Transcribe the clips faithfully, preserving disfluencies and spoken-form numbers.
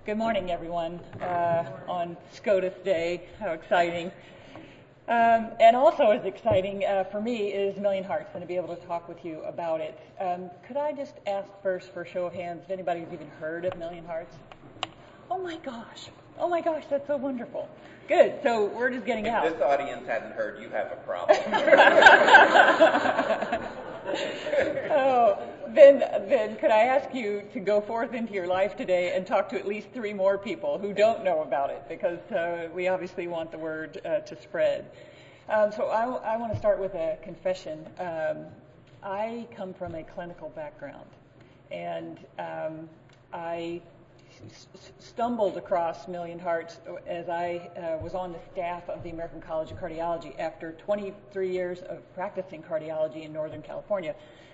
Good morning, everyone, uh, on SCOTUS Day. How exciting. Um, and also as exciting uh, for me is Million Hearts, and to be able to talk with you about it. Um, could I just ask first, for a show of hands, if anybody's even heard of Million Hearts? Oh my gosh. Oh my gosh, that's so wonderful. Good, so word is getting if out. If this audience hadn't heard, you have a problem. oh, then, then could I ask you to go forth into your life today and talk to at least three more people who don't know about it, because uh, we obviously want the word uh, to spread. Um, so I, I want to start with a confession. Um, I come from a clinical background, and um, I stumbled across Million Hearts as I uh, was on the staff of the American College of Cardiology after twenty-three years of practicing cardiology in Northern California.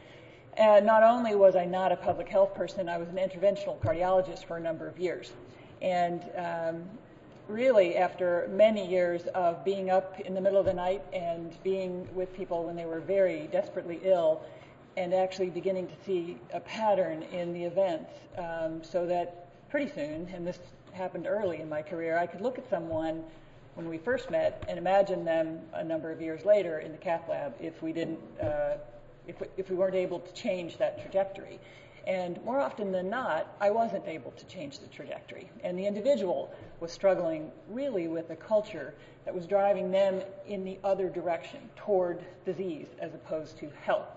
And not only was I not a public health person, I was an interventional cardiologist for a number of years. And um, really, after many years of being up in the middle of the night and being with people when they were very desperately ill, and actually beginning to see a pattern in the events, um, so that pretty soon, and this happened early in my career, I could look at someone when we first met and imagine them a number of years later in the cath lab if we didn't, uh, if we, if we weren't able to change that trajectory. And more often than not, I wasn't able to change the trajectory. And the individual was struggling really with a culture that was driving them in the other direction, toward disease as opposed to health.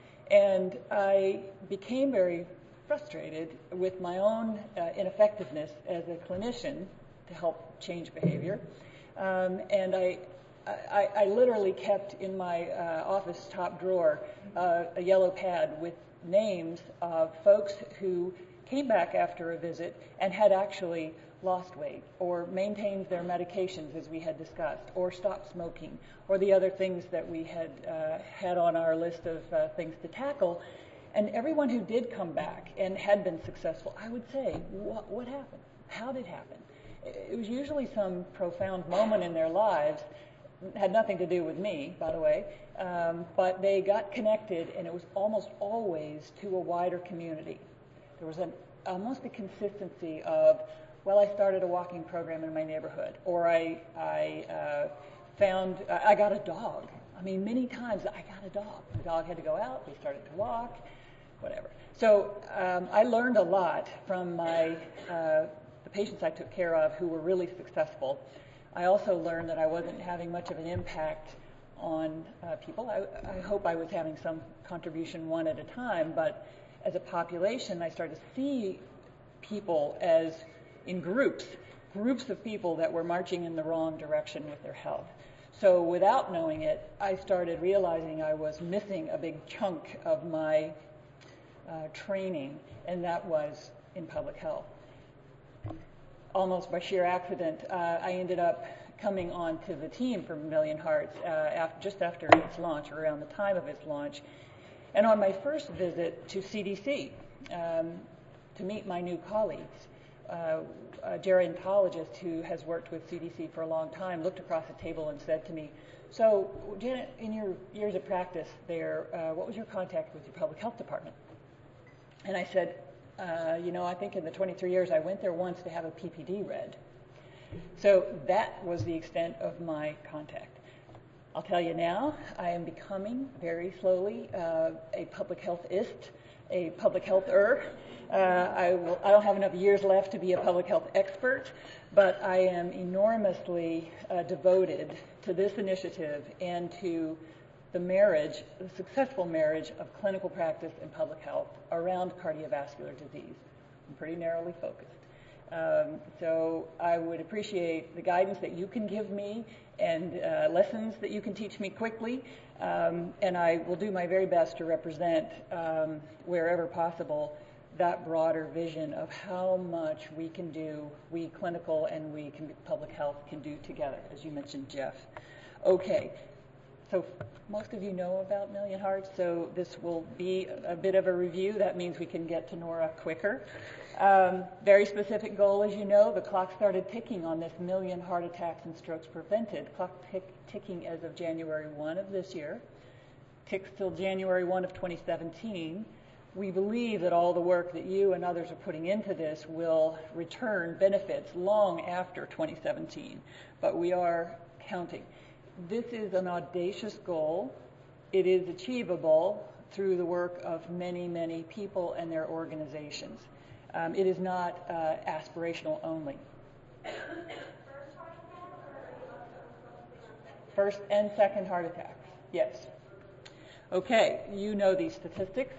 And I became very frustrated with my own uh, ineffectiveness as a clinician to help change behavior. Um, and I, I, I literally kept in my uh, office top drawer uh, a yellow pad with names of folks who came back after a visit and had actually lost weight or maintained their medications as we had discussed, or stopped smoking, or the other things that we had uh, had on our list of uh, things to tackle. And everyone who did come back and had been successful, I would say, what, what happened? How did it happen? It was usually some profound moment in their lives. It had nothing to do with me, by the way, um, but they got connected, and it was almost always to a wider community. There was an, almost a consistency of, well, I started a walking program in my neighborhood, or I, I uh, found, I got a dog. I mean, many times I got a dog. The dog had to go out, we started to walk, whatever. So um, I learned a lot from my uh, the patients I took care of who were really successful. I also learned that I wasn't having much of an impact on uh, people. I, I hope I was having some contribution one at a time, but as a population, I started to see people as in groups, groups of people that were marching in the wrong direction with their health. So without knowing it, I started realizing I was missing a big chunk of my uh, training, and that was in public health. Almost by sheer accident, uh, I ended up coming onto the team for Million Hearts uh, after, just after its launch, or around the time of its launch. And on my first visit to C D C um, to meet my new colleagues, uh, a gerontologist who has worked with C D C for a long time looked across the table and said to me, so Janet, in your years of practice there, uh, what was your contact with your public health department? And I said, uh, you know, I think in the twenty-three years I went there once to have a P P D read. So that was the extent of my contact. I'll tell you now, I am becoming very slowly uh, a public healthist, a public health-er. Uh, I, will, I don't have enough years left to be a public health expert, but I am enormously uh, devoted to this initiative and to the marriage, the successful marriage of clinical practice and public health around cardiovascular disease. I'm pretty narrowly focused. Um, so I would appreciate the guidance that you can give me and uh, lessons that you can teach me quickly, um, and I will do my very best to represent, um, wherever possible, that broader vision of how much we can do, we clinical and we can, public health can do together, as you mentioned, Jeff. Okay, so most of you know about Million Hearts, so this will be a bit of a review. That means we can get to Nora quicker. Um, very specific goal, as you know. The clock started ticking on this million heart attacks and strokes prevented. Clock tick, ticking as of January first of this year. Ticks till January first of twenty seventeen. we believe that all the work that you and others are putting into this will return benefits long after twenty seventeen, but we are counting. This is an audacious goal. It is achievable through the work of many, many people and their organizations. Um, it is not uh, aspirational only. First and second heart attacks, yes. Okay, you know these statistics.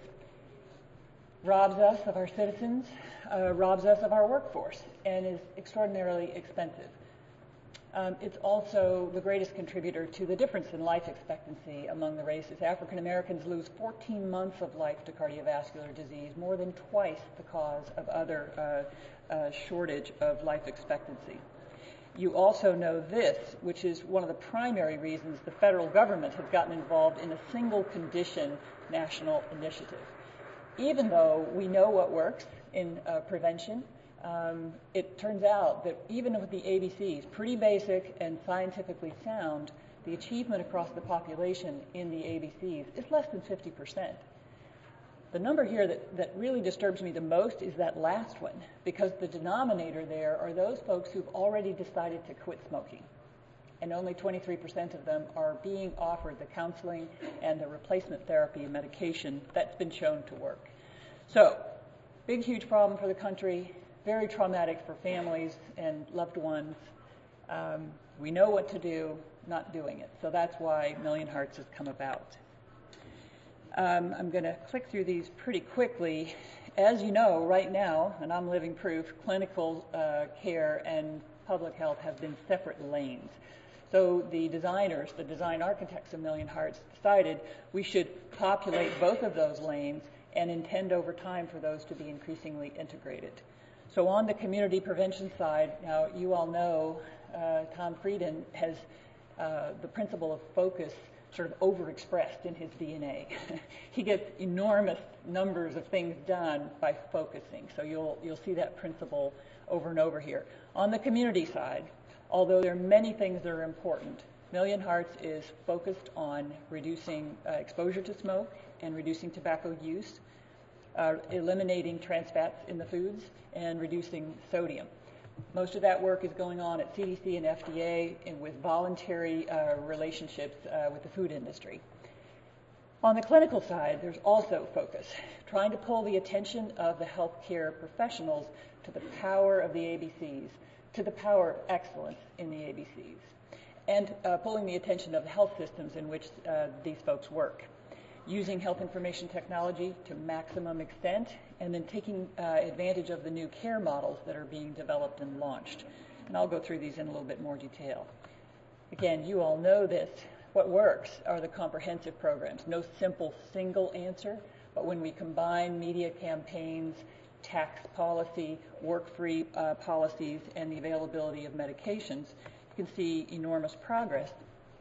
Robs us of our citizens, uh, robs us of our workforce, and is extraordinarily expensive. Um, it's also the greatest contributor to the difference in life expectancy among the races. African Americans lose fourteen months of life to cardiovascular disease, more than twice the cause of other uh, uh, shortage of life expectancy. You also know this, which is one of the primary reasons the federal government has gotten involved in a single condition national initiative. Even though we know what works in uh, prevention, um, it turns out that even with the A B Cs, pretty basic and scientifically sound, the achievement across the population in the A B Cs is less than fifty percent. The number here that, that really disturbs me the most is that last one, because the denominator there are those folks who've already decided to quit smoking. And only twenty-three percent of them are being offered the counseling and the replacement therapy and medication that's been shown to work. So, big, huge problem for the country, very traumatic for families and loved ones. Um, we know what to do, not doing it. So that's why Million Hearts has come about. Um, I'm going to click through these pretty quickly. As you know, right now, and I'm living proof, clinical uh, care and public health have been separate lanes. So the designers, the design architects of Million Hearts decided we should populate both of those lanes and intend over time for those to be increasingly integrated. So on the community prevention side, now you all know uh, Tom Frieden has uh, the principle of focus sort of overexpressed in his D N A. He gets enormous numbers of things done by focusing. So you'll you'll see that principle over and over here. On the community side, although there are many things that are important, Million Hearts is focused on reducing uh, exposure to smoke and reducing tobacco use, uh, eliminating trans fats in the foods, and reducing sodium. Most of that work is going on at C D C and F D A and with voluntary uh, relationships uh, with the food industry. On the clinical side, there's also focus, trying to pull the attention of the healthcare professionals to the power of the A B Cs, to the power of excellence in the A B Cs, and uh, pulling the attention of the health systems in which uh, these folks work, using health information technology to maximum extent, and then taking uh, advantage of the new care models that are being developed and launched. And I'll go through these in a little bit more detail. Again, you all know this. What works are the comprehensive programs. No simple single answer, but when we combine media campaigns, tax policy, work-free uh, policies, and the availability of medications, you can see enormous progress.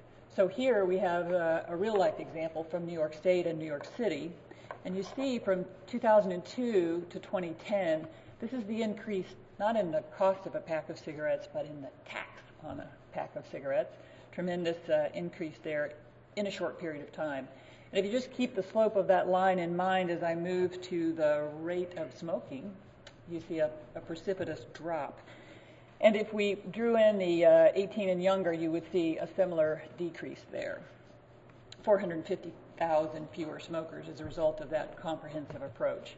So here we have a, a real-life example from New York State and New York City. And you see from two thousand two to twenty ten, this is the increase not in the cost of a pack of cigarettes, but in the tax on a pack of cigarettes. Tremendous uh, increase there in a short period of time. And if you just keep the slope of that line in mind as I move to the rate of smoking, you see a, a precipitous drop. And if we drew in the uh, eighteen and younger, you would see a similar decrease there. four hundred fifty thousand fewer smokers as a result of that comprehensive approach.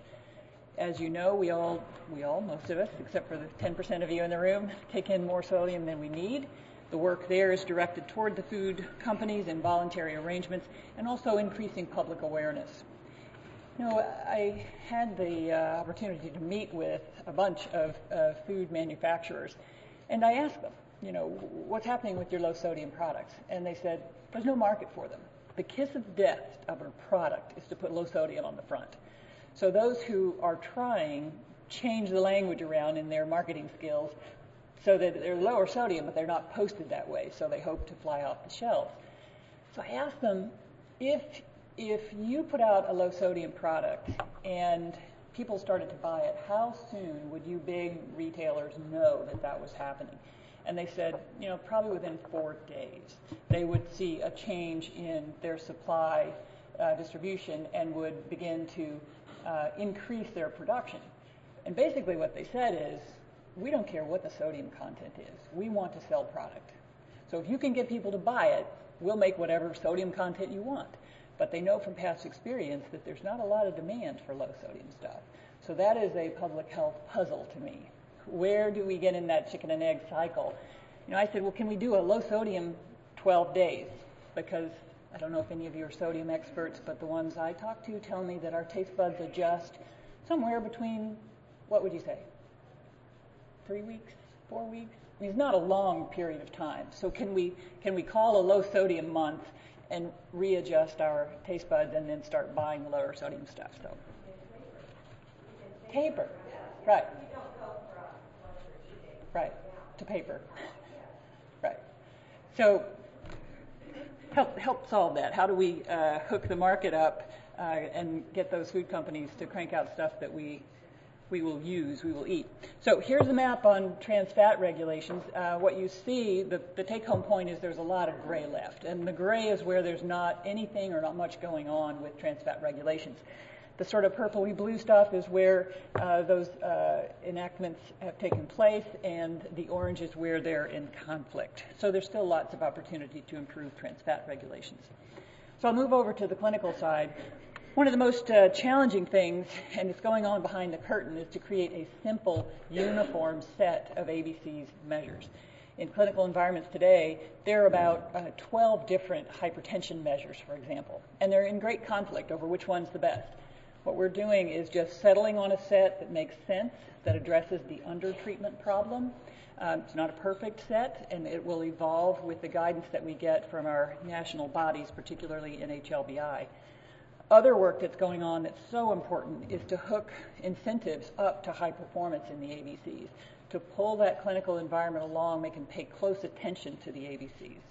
As you know, we all, we all, most of us, except for the ten percent of you in the room, take in more sodium than we need. The work there is directed toward the food companies and voluntary arrangements, and also increasing public awareness. You know, I had the uh, opportunity to meet with a bunch of uh, food manufacturers, and I asked them, you know, what's happening with your low sodium products? And they said, there's no market for them. The kiss of death of a product is to put low sodium on the front. So those who are trying change the language around in their marketing skills so that they're lower sodium, but they're not posted that way, so they hope to fly off the shelves. So I asked them, if if you put out a low sodium product and people started to buy it, how soon would you big retailers know that that was happening? And they said, you know, probably within four days, they would see a change in their supply uh, distribution and would begin to uh, increase their production. And basically what they said is, we don't care what the sodium content is. We want to sell product. So if you can get people to buy it, we'll make whatever sodium content you want. But they know from past experience that there's not a lot of demand for low sodium stuff. So that is a public health puzzle to me. Where do we get in that chicken and egg cycle? You know, I said, well, can we do a low sodium twelve days? Because I don't know if any of you are sodium experts, but the ones I talk to tell me that our taste buds adjust somewhere between, what would you say, three weeks, four weeks? I mean, it's not a long period of time. So can we can we call a low sodium month and readjust our taste buds and then start buying the lower sodium stuff? So taper, right? Right, to paper, right. So help help solve that. How do we uh, hook the market up uh, and get those food companies to crank out stuff that we we will use, we will eat? So here's a map on trans fat regulations. Uh, what you see, the, the take-home point is there's a lot of gray left, and the gray is where there's not anything or not much going on with trans fat regulations. The sort of purpley blue stuff is where uh, those uh, enactments have taken place, and the orange is where they're in conflict. So there's still lots of opportunity to improve trans fat regulations. So I'll move over to the clinical side. One of the most uh, challenging things, and it's going on behind the curtain, is to create a simple, uniform set of A B C's measures. In clinical environments today, there are about uh, twelve different hypertension measures, for example, and they're in great conflict over which one's the best. What we're doing is just settling on a set that makes sense, that addresses the undertreatment problem. Um, it's not a perfect set, and it will evolve with the guidance that we get from our national bodies, particularly in H L B I. Other work that's going on that's so important is to hook incentives up to high performance in the A B Cs, to pull that clinical environment along, make them pay close attention to the A B Cs.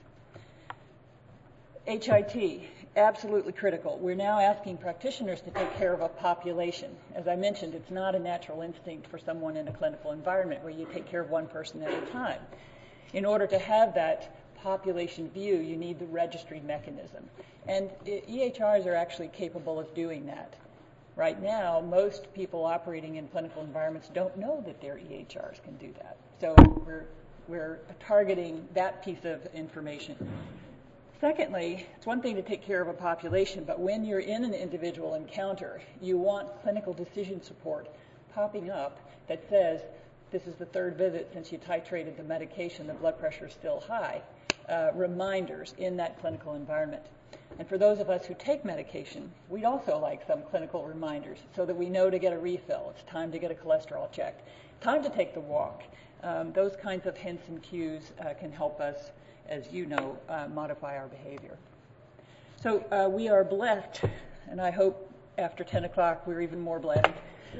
H I T, absolutely critical. We're now asking practitioners to take care of a population. As I mentioned, it's not a natural instinct for someone in a clinical environment where you take care of one person at a time. In order to have that population view, you need the registry mechanism. And E H Rs are actually capable of doing that. Right now, most people operating in clinical environments don't know that their E H Rs can do that. So we're, we're targeting that piece of information. Secondly, it's one thing to take care of a population, but when you're in an individual encounter, you want clinical decision support popping up that says, this is the third visit since you titrated the medication, the blood pressure is still high. Uh, reminders in that clinical environment. And for those of us who take medication, we'd also like some clinical reminders so that we know to get a refill. It's time to get a cholesterol checked. Time to take the walk. Um, those kinds of hints and cues uh, can help us, as you know, uh, modify our behavior. So uh, we are blessed, and I hope after ten o'clock we're even more blessed.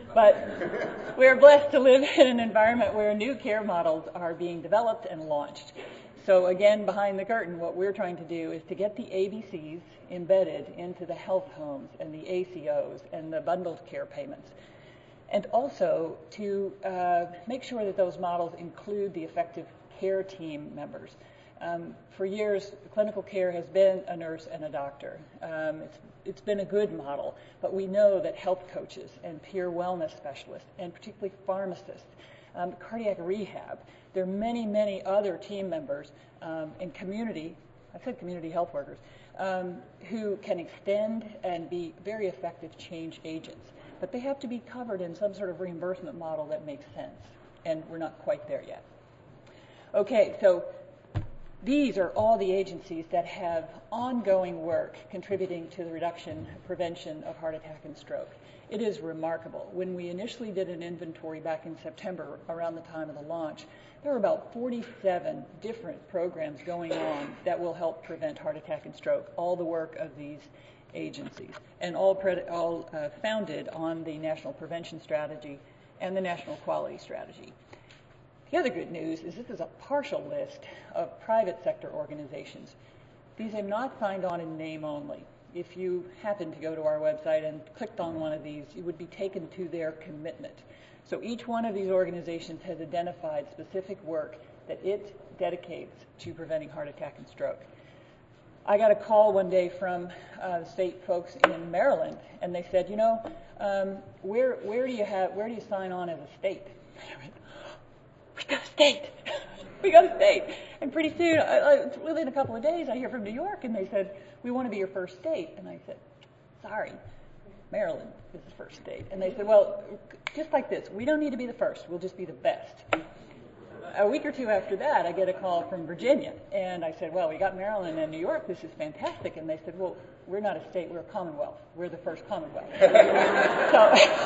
But we are blessed to live in an environment where new care models are being developed and launched. So again, behind the curtain, what we're trying to do is to get the A B Cs embedded into the health homes and the A C Os and the bundled care payments. And also to uh, make sure that those models include the effective care team members. Um, for years, clinical care has been a nurse and a doctor. Um, it's, it's been a good model, but we know that health coaches and peer wellness specialists, and particularly pharmacists, um, cardiac rehab, there are many, many other team members um, in community, I said community health workers, um, who can extend and be very effective change agents. But they have to be covered in some sort of reimbursement model that makes sense, and we're not quite there yet. Okay, so these are all the agencies that have ongoing work contributing to the reduction, prevention of heart attack and stroke. It is remarkable. When we initially did an inventory back in September, around the time of the launch, there were about forty-seven different programs going on that will help prevent heart attack and stroke, all the work of these agencies, and all, pre- all uh, founded on the National Prevention Strategy and the National Quality Strategy. The other good news is this is a partial list of private sector organizations. These are not signed on in name only. If you happen to go to our website and clicked on one of these, you would be taken to their commitment. So each one of these organizations has identified specific work that it dedicates to preventing heart attack and stroke. I got a call one day from uh, the state folks in Maryland, and they said, you know, um, where where do you have where do you sign on as a state? I went, we got a state. We got a state. And pretty soon, I, I, within a couple of days, I hear from New York, and they said, we want to be your first state. And I said, sorry, Maryland is the first state. And they said, well, just like this, we don't need to be the first. We'll just be the best. A week or two after that, I get a call from Virginia. And I said, well, we got Maryland and New York. This is fantastic. And they said, well, we're not a state. We're a commonwealth. We're the first commonwealth. So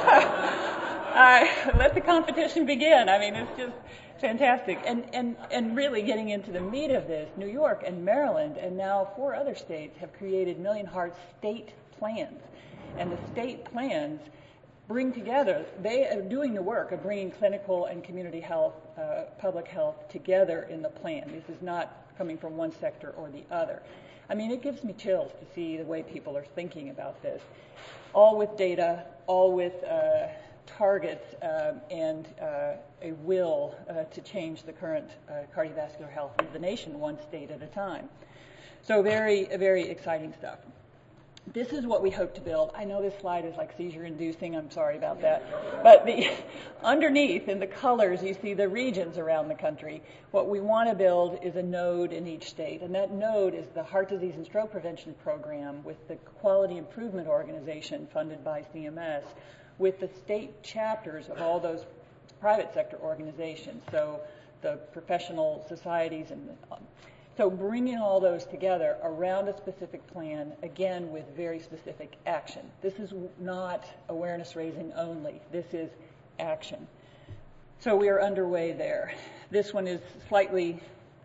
uh, let the competition begin. I mean, it's just fantastic. And, and, and really getting into the meat of this, New York and Maryland and now four other states have created Million Hearts state plans. And the state plans bring together, they are doing the work of bringing clinical and community health, uh, public health together in the plan. This is not coming from one sector or the other. I mean, it gives me chills to see the way people are thinking about this. All with data, all with uh, targets uh, and uh, a will uh, to change the current uh, cardiovascular health of the nation one state at a time. So very, very exciting stuff. This is what we hope to build. I know this slide is like seizure-inducing. I'm sorry about that. But the, underneath, in the colors, you see the regions around the country. What we want to build is a node in each state. And that node is the Heart Disease and Stroke Prevention Program with the Quality Improvement Organization funded by C M S, with the state chapters of all those private sector organizations. So the professional societies and the, um, So bringing all those together around a specific plan, again, with very specific action. This is not awareness raising only. This is action. So we are underway there. This one is slightly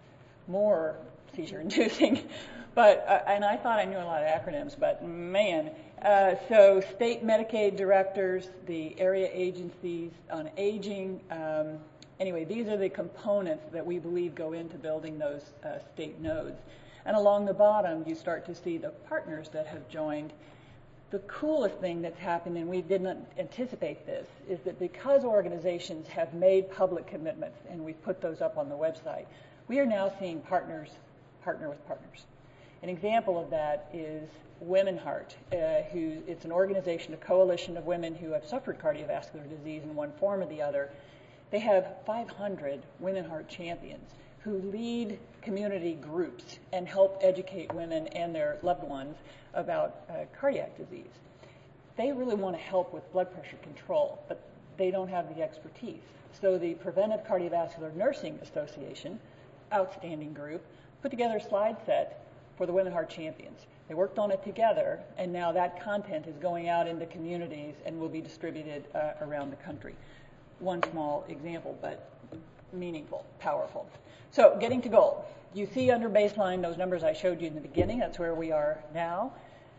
more seizure-inducing, but uh, and I thought I knew a lot of acronyms, but man. Uh, so state Medicaid directors, the area agencies on aging. Um, Anyway, these are the components that we believe go into building those uh, state nodes. And along the bottom, you start to see the partners that have joined. The coolest thing that's happened, and we didn't anticipate this, is that because organizations have made public commitments, and we've put those up on the website, we are now seeing partners partner with partners. An example of that is Women Heart, uh, who it's an organization, a coalition of women who have suffered cardiovascular disease in one form or the other. They have five hundred Women Heart champions who lead community groups and help educate women and their loved ones about uh, cardiac disease. They really want to help with blood pressure control, but they don't have the expertise. So the Preventive Cardiovascular Nursing Association, outstanding group, put together a slide set for the Women Heart champions. They worked on it together, and now that content is going out into communities and will be distributed uh, around the country. One small example, but meaningful, powerful. So getting to goal. You see under baseline those numbers I showed you in the beginning. That's where we are now.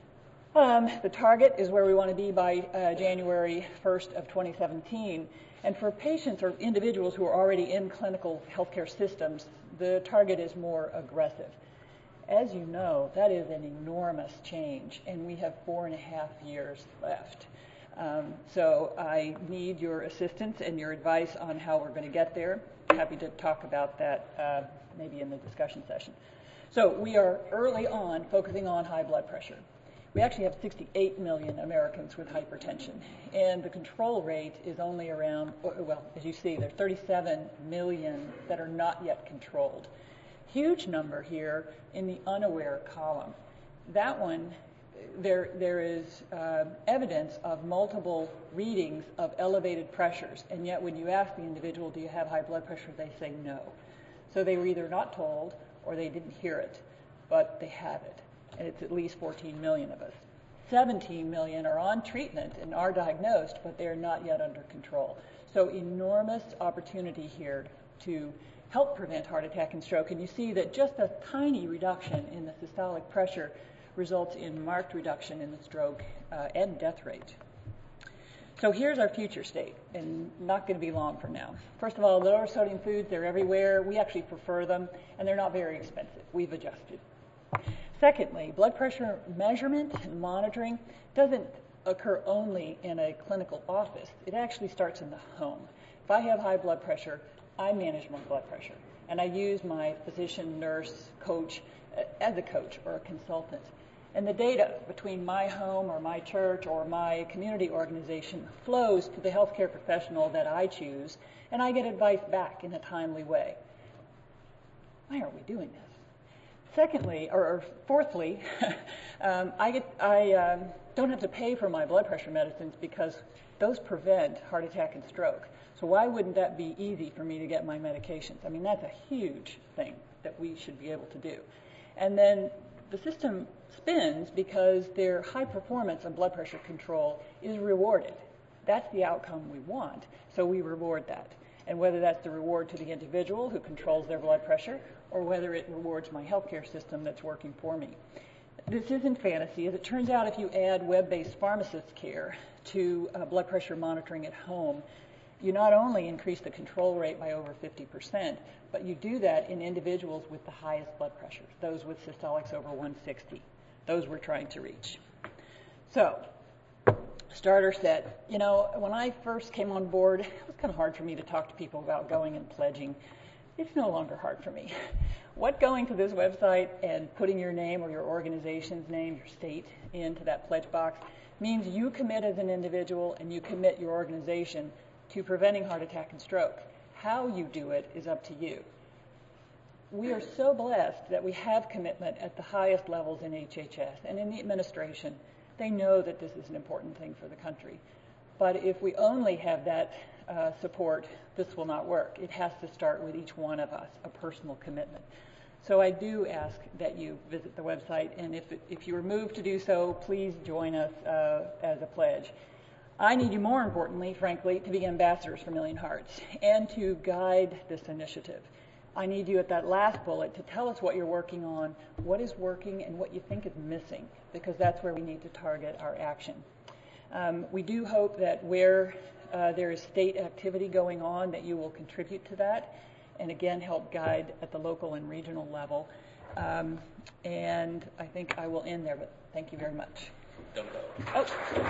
Um, the target is where we want to be by uh, January first of twenty seventeen. And for patients or individuals who are already in clinical healthcare systems, the target is more aggressive. As you know, that is an enormous change, and we have four and a half years left. Um, so I need your assistance and your advice on how we're going to get there. Happy to talk about that uh, maybe in the discussion session. So we are early on focusing on high blood pressure. We actually have sixty-eight million Americans with hypertension, and the control rate is only around, well, as you see, there are thirty-seven million that are not yet controlled. Huge number here in the unaware column. That one, There, there is uh, evidence of multiple readings of elevated pressures, and yet when you ask the individual, do you have high blood pressure, they say no. So they were either not told or they didn't hear it, but they have it, and it's at least fourteen million of us. seventeen million are on treatment and are diagnosed, but they're not yet under control. So enormous opportunity here to help prevent heart attack and stroke, and you see that just a tiny reduction in the systolic pressure results in marked reduction in the stroke uh, and death rate. So here's our future state, and not going to be long from now. First of all, lower sodium foods, they're everywhere. We actually prefer them, and they're not very expensive. We've adjusted. Secondly, blood pressure measurement and monitoring doesn't occur only in a clinical office. It actually starts in the home. If I have high blood pressure, I manage my blood pressure, and I use my physician, nurse, coach uh, as a coach or a consultant. And the data between my home or my church or my community organization flows to the healthcare professional that I choose, and I get advice back in a timely way. Why aren't we doing this? Secondly, or, or fourthly, um, I, get, I um, don't have to pay for my blood pressure medicines because those prevent heart attack and stroke. So why wouldn't that be easy for me to get my medications? I mean, that's a huge thing that we should be able to do. And then the system spins because their high performance on blood pressure control is rewarded. That's the outcome we want, so we reward that. And whether that's the reward to the individual who controls their blood pressure or whether it rewards my healthcare system that's working for me. This isn't fantasy. As it turns out, if you add web-based pharmacist care to uh, blood pressure monitoring at home, you not only increase the control rate by over fifty percent, but you do that in individuals with the highest blood pressures, those with systolics over one sixty. Those we're trying to reach. So, starter set. You know, when I first came on board, it was kind of hard for me to talk to people about going and pledging. It's no longer hard for me. What going to this website and putting your name or your organization's name, your state, into that pledge box means you commit as an individual and you commit your organization to preventing heart attack and stroke. How you do it is up to you. We are so blessed that we have commitment at the highest levels in H H S and in the administration. They know that this is an important thing for the country. But if we only have that uh, support, this will not work. It has to start with each one of us, a personal commitment. So I do ask that you visit the website, and if, if you are moved to do so, please join us uh, as a pledge. I need you, more importantly, frankly, to be ambassadors for Million Hearts and to guide this initiative. I need you at that last bullet to tell us what you're working on, what is working, and what you think is missing, because that's where we need to target our action. Um, we do hope that where uh, there is state activity going on, that you will contribute to that, and again, help guide at the local and regional level. Um, and I think I will end there, but thank you very much. Don't go. Oh.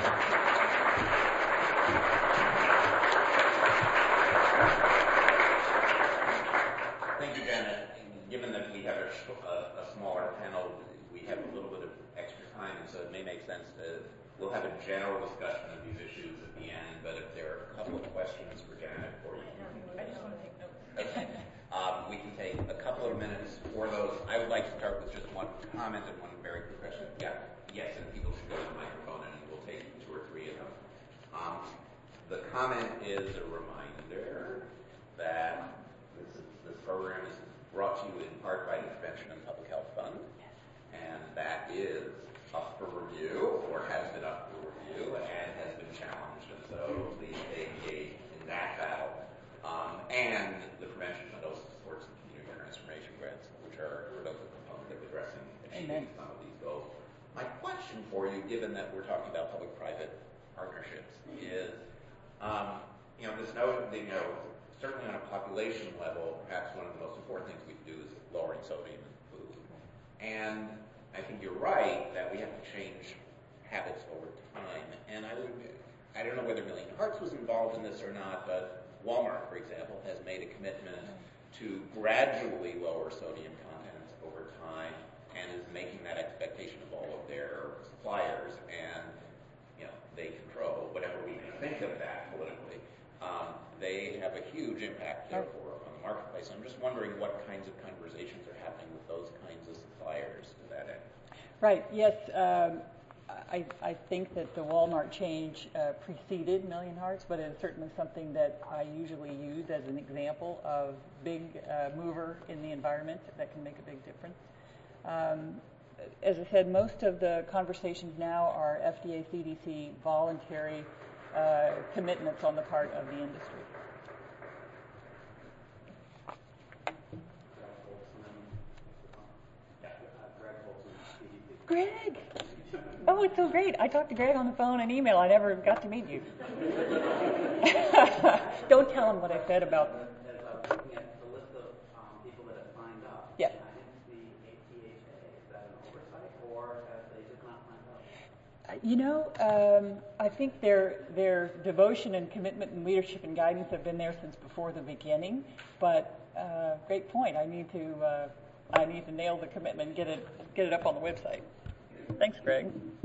Thank you, Janet. Given that we have a, a, a smaller panel, we have a little bit of extra time, and so it may make sense to, we'll have a general discussion of these issues at the end, but if there are a couple of questions for Janet for you. I just want to take notes. Okay. Um, we can take a couple of minutes for those. I would like to start with just one comment and one very quick question. Yeah. Yes, and people should go to the microphone, and we'll take two or three of them. Um, the comment is a reminder that this, is, this program is brought to you in part by the Prevention and Public Health Fund, and that is up for review, or has been up for review, and has been challenged, and so please stay engaged in that battle. Um, and the Prevention Fund also supports the Community Transformation Grants, which are a critical component of addressing achieving some of these goals. My question for you, given that we're talking about public-private partnerships, is, um, you know, this notion that, you know, certainly on a population level, perhaps one of the most important things we can do is lowering sodium in food. And I think you're right that we have to change habits over time. And I would, I don't know whether Million Hearts was involved in this or not, but Walmart, for example, has made a commitment to gradually lower sodium content over time, and is making that expectation of all of their suppliers, and you know they control whatever we think of that politically. Um, they have a huge impact, therefore, on the marketplace. I'm just wondering what kinds of conversations are happening with those kinds of suppliers to that end. Right. Yes. Um, I, I think that the Walmart change uh, preceded Million Hearts, but it's certainly something that I usually use as an example of big uh, mover in the environment that can make a big difference. Um, as I said, most of the conversations now are F D A, C D C, voluntary uh, commitments on the part of the industry. Greg! Oh, it's so great. I talked to Greg on the phone and email. I never got to meet you. Don't tell him what I said about... As I was looking at the list of um, people that have signed up, yeah. I didn't see A T H A. Is that an oversight, or have they just not signed up? You know, um, I think their their devotion and commitment and leadership and guidance have been there since before the beginning. But uh, great point. I need to uh, I need to nail the commitment and get it get it up on the website. Thanks, Greg.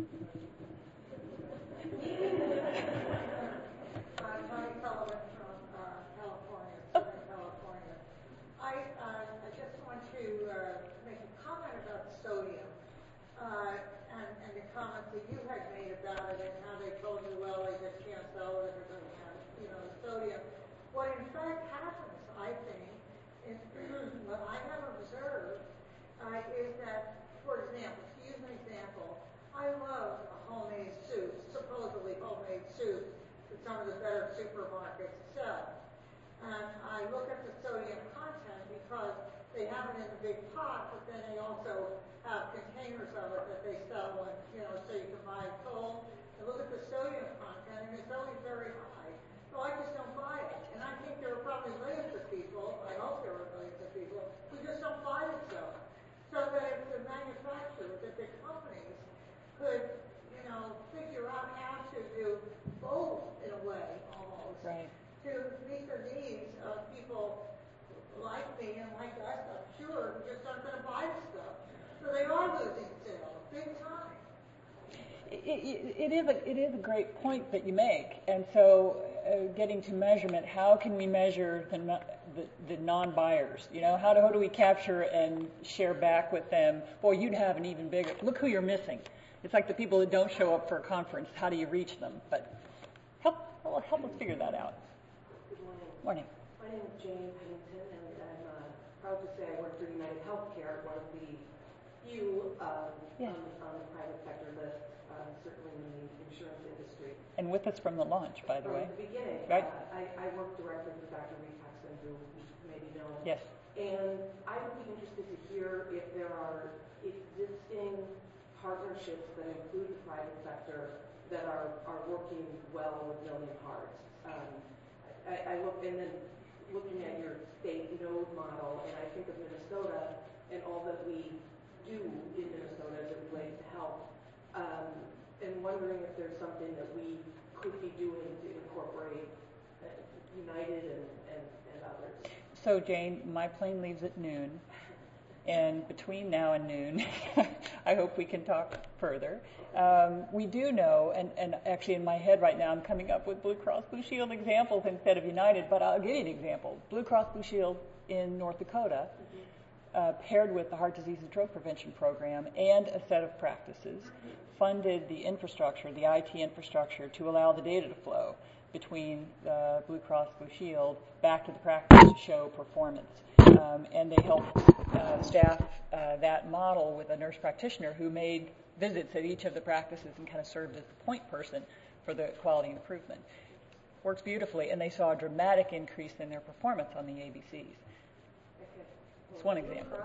Uh, and, and the comments that you had made about it and how they told you, well, they just can't sell it if it doesn't have, you know, the sodium. What in fact happens, I think, is what I have observed uh, is that, for example, to use an example, I love a homemade soup, supposedly homemade soup, that some of the better supermarkets sell. And I look at the sodium content because they have it in a big pot, but then they also have containers of it that they sell, when, you know, so you can buy it cold. And look at the sodium content, and it's always very high. So I just don't buy it. And I think there are probably millions of people, I hope there are millions of people, who just don't buy the stuff. So that if the manufacturers, if the companies could, you know, figure out how to do both in a way, almost, right, to meet the needs of people like me and like us, I'm sure, who just aren't going to buy the stuff. So they are losing sales, big time. It, it, it is a it is a great point that you make, and so uh, getting to measurement, how can we measure the, the the non-buyers? You know, how do how do we capture and share back with them? Boy, you'd have an even bigger. Look who you're missing. It's like the people that don't show up for a conference. How do you reach them? But help well, help us figure that out. Good morning. Morning. My name is Jane Pennington, and I'm uh, proud to say I work for United Healthcare, one of the few um, Yeah. on, on the private sector list, uh, certainly in the insurance industry. And with us from the launch, by the From way. the beginning, Right. uh, I, I work directly with Doctor Reed Paxton, who you maybe know. Yes. And I would be interested to hear if there are existing partnerships that include the private sector that are, are working well with Million Hearts. Um, I, I look, and then looking at your state node model, and I think of Minnesota and all that we do in Minnesota as it relates to health, um, and wondering if there's something that we could be doing to incorporate uh, United and, and, and others. So, Jane, my plane leaves at noon, and between now and noon, I hope we can talk further. Um, we do know, and, and actually in my head right now I'm coming up with Blue Cross Blue Shield examples instead of United, but I'll give you an example. Blue Cross Blue Shield in North Dakota, uh, paired with the Heart Disease and Stroke Prevention Program and a set of practices, funded the infrastructure, the I T infrastructure, to allow the data to flow between uh, Blue Cross Blue Shield back to the practice to show performance. Um, and they helped uh, staff uh, that model with a nurse practitioner who made visits at each of the practices and kind of served as the point person for the quality improvement. Works beautifully, and they saw a dramatic increase in their performance on the A B Cs. It's one example.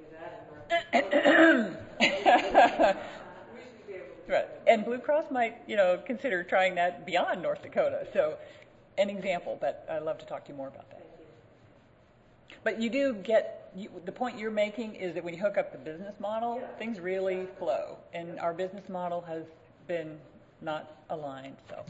Right. And Blue Cross might, you know, consider trying that beyond North Dakota. So, an example, but I'd love to talk to you more about that. But you do get, you, the point you're making is that when you hook up the business model, things really flow. And our business model has been not aligned, so.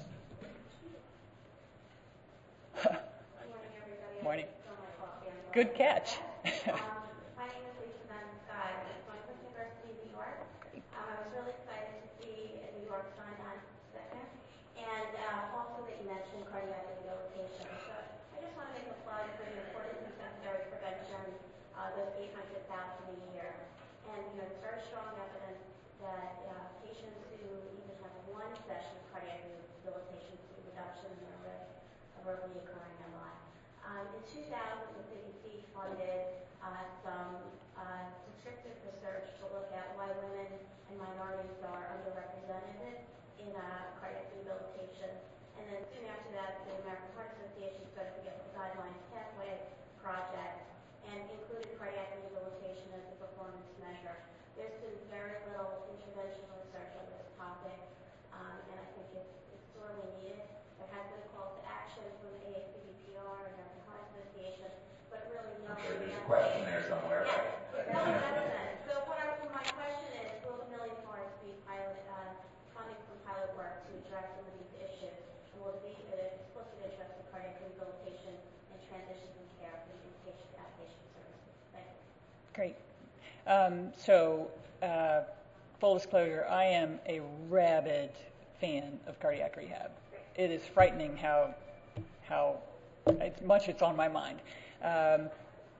Morning, everybody. Morning. Um, Good catch. um, my name is Lisa Nunn. I'm going to University of New York. Um, I was really excited to see New York sign on second, and uh, also that you mentioned cardiac rehabilitation. So I just want to make a plug for the importance of secondary prevention, uh, those eight hundred thousand a year. And you know, there's very strong evidence that uh, patients who even have one session of cardiac rehabilitation see reduction in their risk of early occurring M I. Um, in two thousand, the C D C funded uh, some uh, descriptive research to look at why women and minorities are underrepresented in uh, cardiac rehabilitation. And then soon after that, the American Heart Association started to get the Guidelines Pathway Project and included cardiac rehabilitation as a performance measure. There's been very little interventional research on this topic, um, and I think it's, it's sorely needed. There has been a call to action from the A A C D P R and American Heart Association, but really no. I'm sure there's a question there somewhere. Yeah, no evidence. So what I, my question is, will the Million Hearts be pilot, uh, funding some pilot Great. Um, so, uh, full disclosure, I am a rabid fan of cardiac rehab. It is frightening how how it's much it's on my mind. Um,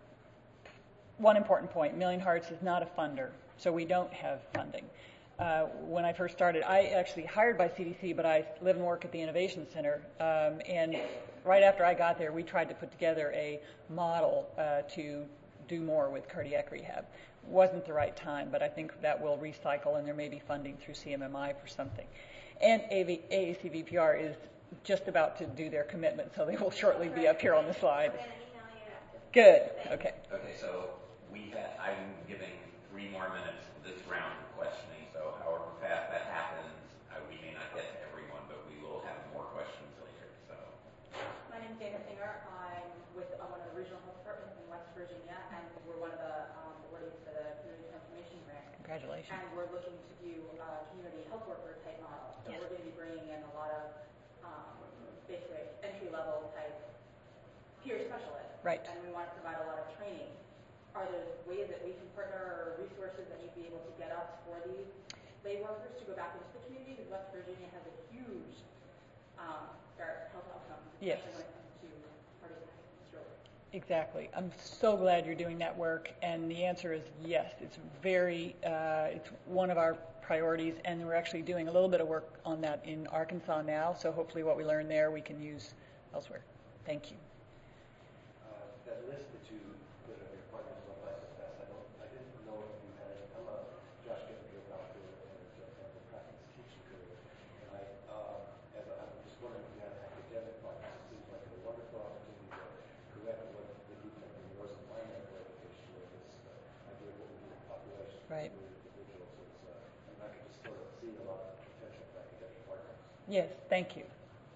one important point, Million Hearts is not a funder, so we don't have funding. Uh, when I first started, I actually hired by C D C, but I live and work at the Innovation Center, um, and right after I got there, we tried to put together a model uh, to do more with cardiac rehab. Wasn't the right time, but I think that will recycle, and there may be funding through C M M I for something. And A A C V P R is just about to do their commitment, so they will shortly be up here on the slide. Good. Okay. Okay, so we ha- I'm giving three more minutes this round of questioning, so however fast that happens, uh, we may not get to everyone, but we will have more questions later. So. My name is Dana Singer. I'm with uh, one of the regional health departments in West Virginia, and we're one of the um, awardees for the Community Transformation Grant. Congratulations. And we're looking to do a community health worker type model. So Yes. we're going to be bringing in a lot of um, basically entry-level type peer specialists. Right. And we want to provide a lot of training. Are there ways that we can partner or resources that you'd be able to get us for these lay workers to go back into the community? Because West Virginia has a huge um, health outcomes, Yes. especially when it comes to heart attack and stroke. Exactly. I'm so glad you're doing that work, and the answer is yes. It's very, uh, it's one of our priorities, and we're actually doing a little bit of work on that in Arkansas now, so hopefully what we learn there we can use elsewhere. Thank you. Uh, that list that you put of your partners on LifeSpace, I don't, I didn't know if you had any. I'm a Josh Gallagher doctor and uh, the practice teaching career, and I, um, as a, I'm just wondering if you had academic partners. It seems like a wonderful opportunity to correct what the defect in yours and my medical education with this uh, idea of what we do with population Right. with individuals. It's, uh, and I can just sort of see a lot of potential for academic partners. Yes, thank you.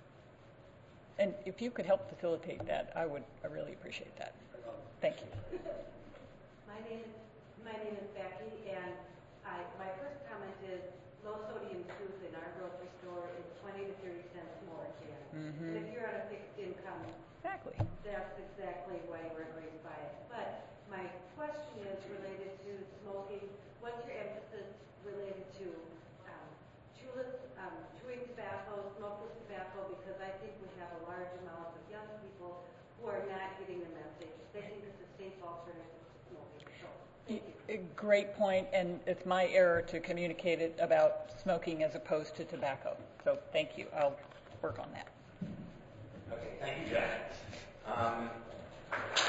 And if you could help facilitate that, I would I really appreciate that. Thank you. My name is my name is Becky, and I, my first comment is low sodium soup in our grocery store is twenty to thirty cents more a can. Mm-hmm. And if you're on a fixed income, Exactly. that's exactly why we're going to buy it. But my question is related to smoking. What's your emphasis related to um, chewless, um, chewing tobacco, smokeless tobacco? Because I think we have a large amount of young people who are not getting the message. They think it's a safe alternative to smoking. So, thank you. A great point, and it's my error to communicate it about smoking as opposed to tobacco. So thank you. I'll work on that. Okay, thank you, Jack. Um,